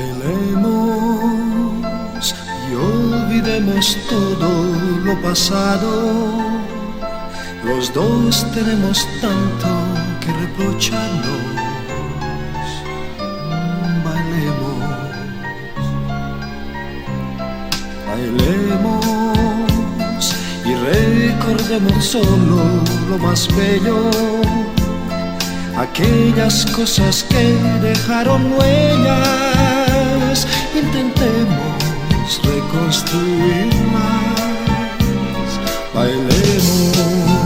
Bailemos y olvidemos todo lo pasado. Los dos tenemos tanto que reprocharnos. Bailemos y recordemos solo lo más bello, aquellas cosas que dejaron huellas. Intentemos reconstruirlas. Bailemos.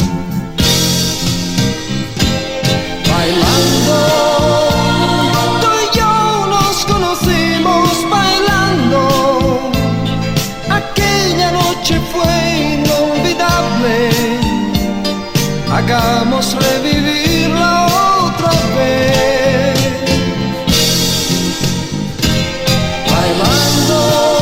Bailando, tú y yo nos conocimos bailando. Aquella noche fue inolvidable. Hagamos revivirla otra vez. Bailando,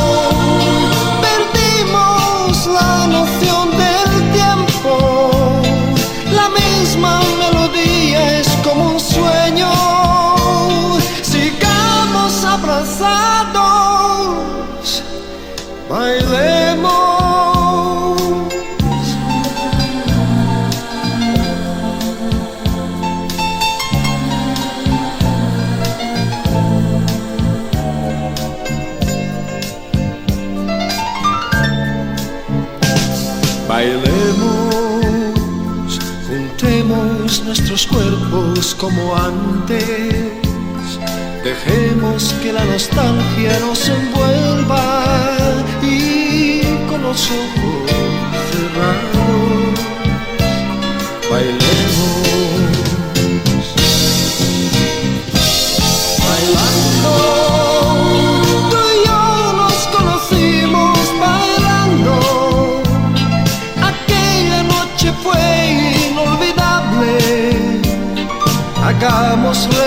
perdimos la noción del tiempo. La misma melodía es como un sueño. Sigamos abrazados, bailemos. Bailemos, juntemos nuestros cuerpos como antes. Dejemos que la nostalgia nos envuelva y con los ojos cerrados bailemos. Bailando, tú y yo nos conocimos bailando. Fue inolvidable. Hagamos